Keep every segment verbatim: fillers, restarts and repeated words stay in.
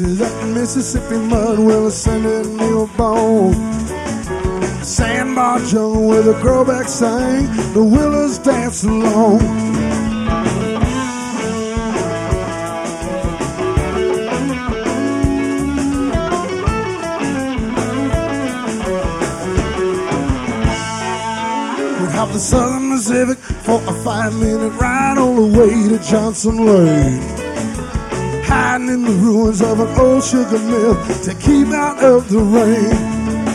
to that Mississippi mud will send it me a bone. Sandbar jungle where the growback sang, the willows dance along. We have the Southern Pacific for a five-minute ride all the way to Johnson Lake. Hiding in the ruins of an old sugar mill to keep out of the rain.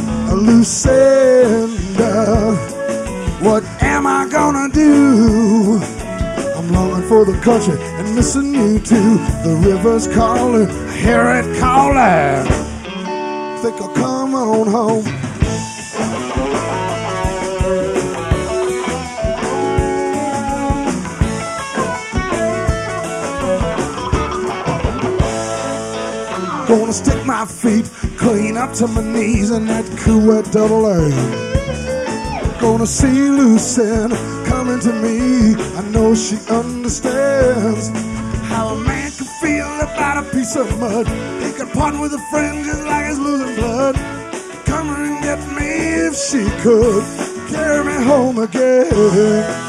Lucinda, what am I gonna do? I'm longing for the country and missing you too. The river's calling, I hear it calling. Think I'll come on home. Gonna stick my feet clean up to my knees in that cool wet double A. Gonna see Lucinda coming to me. I know she understands how a man can feel about a piece of mud. He can part with a friend just like he's losing blood. Come and get me if she could. Carry me home again.